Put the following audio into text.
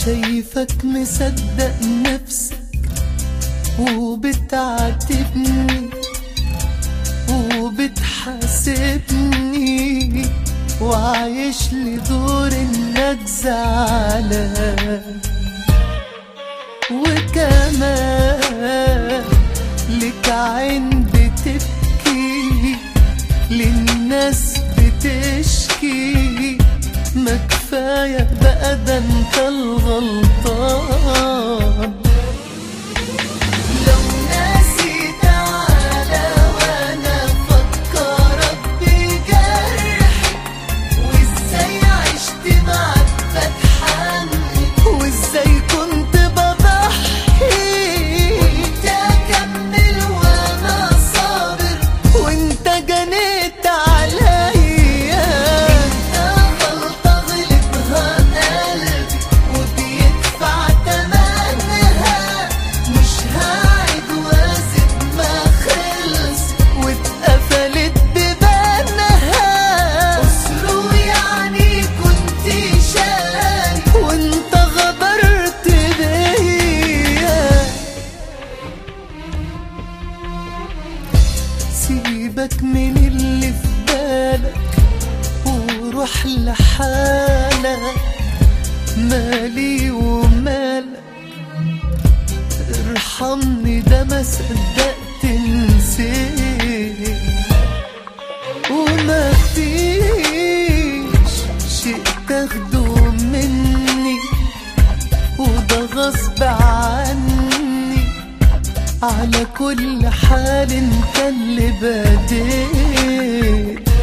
شايفك مصدق نفسك وبتعاتبني وبتحاسبني وعايش لي دور انك زعلان، وكمان لك عين بتبكي للناس بتشكي. ما كفاية بقى ده انت الغلطان. لو ناسي تعالى وانا افكرك بجرحي وازاي عشت معاك بتحني وازاي كنت بضحي وانت اكمل وانا صابر وانت جنيت عليا. سيبك من اللي في بالك وروح لحالك، مالي ومالك ارحمني ده ما صدقت نسيت. وما فيش شيء تاخده مني وده غصب عني، على كل حال انت اللي بديت.